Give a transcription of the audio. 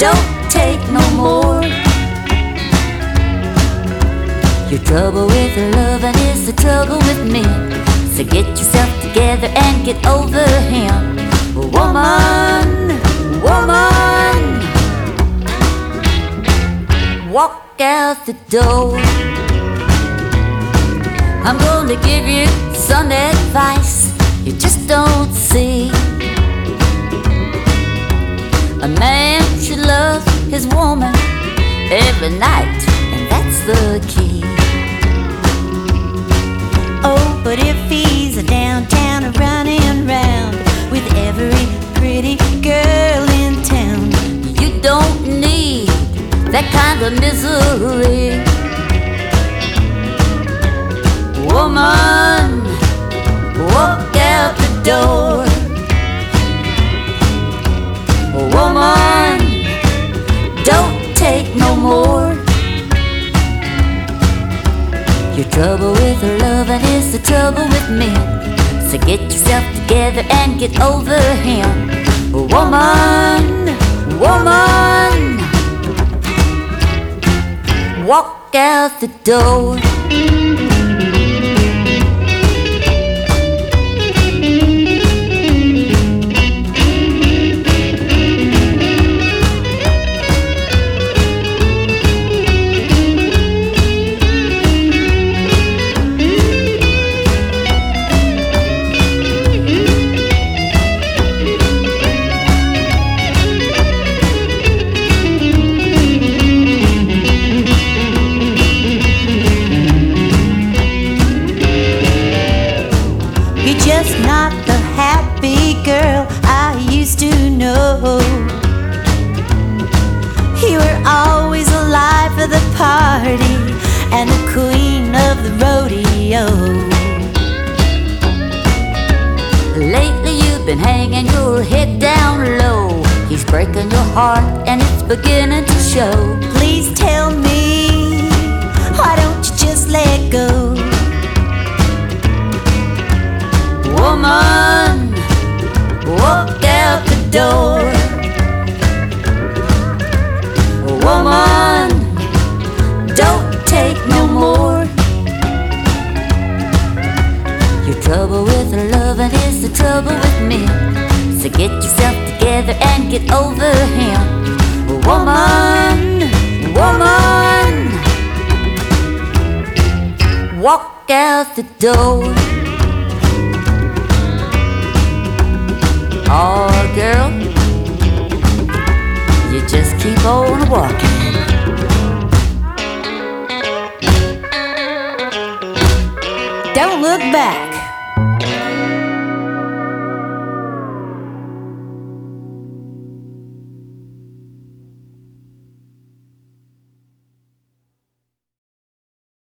don't take no more. Your trouble with loving is the trouble with me. So get yourself together and get over him. Woman, woman, walk out the door. I'm gonna give you some advice you just don't see. A man should love his woman every night, and that's the key. Oh, but if he's a downtown running round with every pretty girl in town, you don't need that kind of misery. Woman, walk out the door. Woman, don't take no more. Your trouble with loving is the trouble with men. So get yourself together and get over him. Woman, woman, walk out the door. you're just not the happy girl I used to know. You were always alive for the party and the queen of the rodeo. Lately you've been hanging your head down low. He's breaking your heart and it's beginning to show. Please tell me, why don't you just let go? Woman, walk out the door. Woman, don't take no more. Your trouble with loving is the trouble with me. So get yourself together and get over him. Woman, woman, walk out the door. Oh, girl, you just keep on walking. Don't look back.